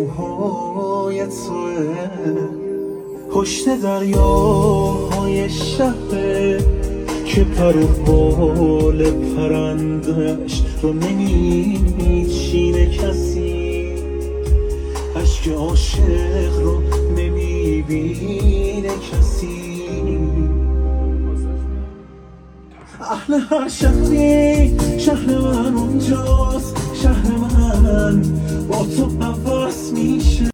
موهای توه، پشت دریاهای شهره که پر و بال پرندش رو نمیچینه کسی، اشک عاشق رو نمیبینه کسی. اهل هر شهری شهر من اونجاست، شهر من با تو عوض میشه.